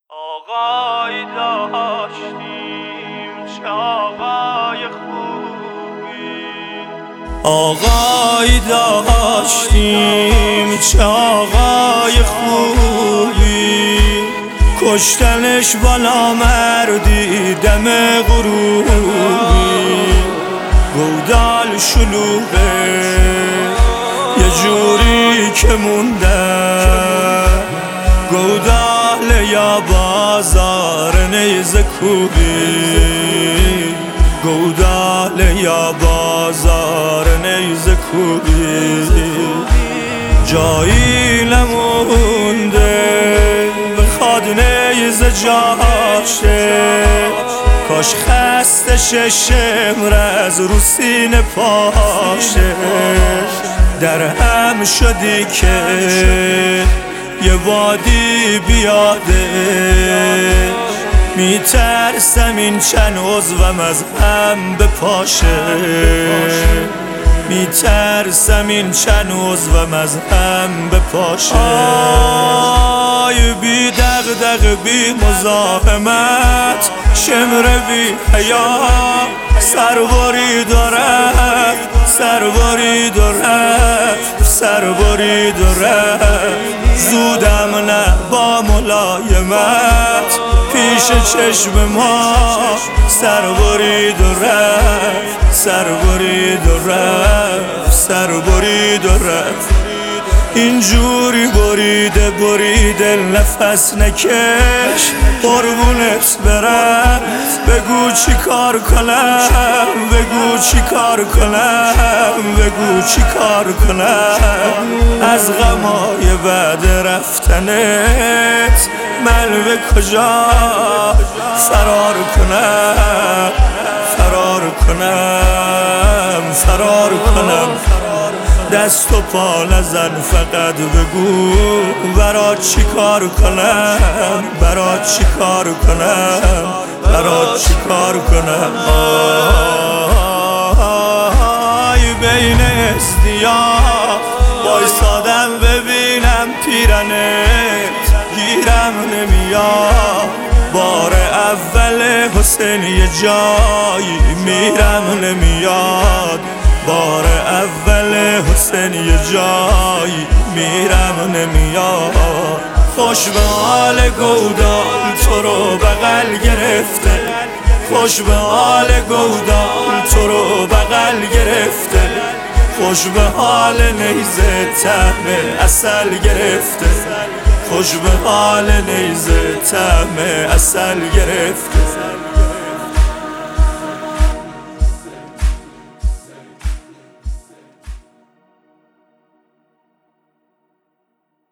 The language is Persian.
آقایی داشتیم چه آقای خوبی، آقایی داشتیم چه آقای خوبی، کشتنش با نامردی دم غروبی، گودال شلوغه یه جوری که مونده، گودال یا بازار نیزه کوبی، گودال یا بازار نیزه کوبی، جایی نمونده بخواد نیزه جاشه، کاش خسته شمر از رو سینه پاشه، در هم شدی که یه وادی بیاده، میترسم این چند عضوم از هم بپاشه، میترسم این چند عضوم از هم بپاشه. آی بی دغدغه بی مزاحمت، شمر بی حیا، سرباری دارد سرباری دارد سرباری دارد، زودم نه با ملایمت پیش چشم ما، سرباری دارد سرباری دارد سرباری دارد، اینجوری بریده نفس نکش، قربونت برم بگو چی کار کنم، بگو چی کار کنم، بگو چی کار کنم، از غمای بعد رفتنت من به کجا فرار کنم، فرار کنم، فرار کنم، دست و پا نزن فقط بگو برات چی کار کنم، برات چی کار کنم، برات چی کار کنم. آی بین ازدیاب وایسادم ببینم پیرنت گیرم نمیاد، بار اول حسین یه جایی میرم نمیاد، بار اول حسین یه جایی میرم نمیاد، خوش به حال گودال تو رو بغل گرفته، خوش به حال گودال تو رو بغل گرفته، خوش به حال نیزه طعم عسل گرفته، خوش به حال نیزه طعم عسل گرفته.